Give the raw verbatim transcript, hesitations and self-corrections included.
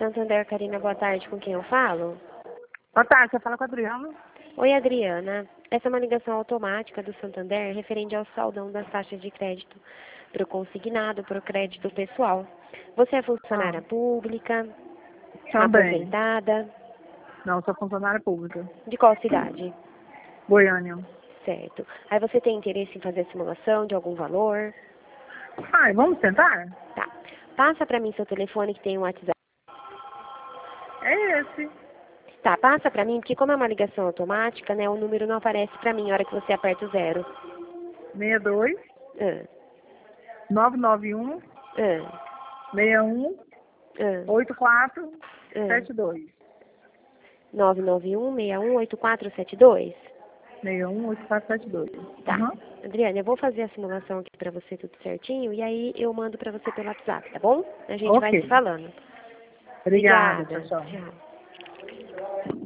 Santander, Karina, boa tarde. Com quem eu falo? Boa tarde, você fala com a Adriana? Oi, Adriana. Essa é uma ligação automática do Santander referente ao saldão das taxas de crédito para o consignado, para o crédito pessoal. Você é funcionária Ah, pública? também. Aposentada? Não, sou funcionária pública. De qual cidade? Goiânia. Certo. Aí você tem interesse em fazer a simulação de algum valor? Ai, vamos tentar? Tá. Passa para mim seu telefone que tem um WhatsApp. É esse. Tá, passa para mim, porque como é uma ligação automática, né, o número não aparece para mim na hora que você aperta o zero. seis dois, Ah, nove nove um, ah, seis um, ah, oito quatro, ah. sete dois. nove nove um, seis um, oito quatro sete dois? seis um, oito quatro sete dois. Tá. Uhum. Adriana, eu vou fazer a simulação aqui pra você tudo certinho e aí eu mando pra você pelo WhatsApp, tá bom? A gente vai se Ok. falando. Obrigada, tchau, Obrigada. tchau. Tchau.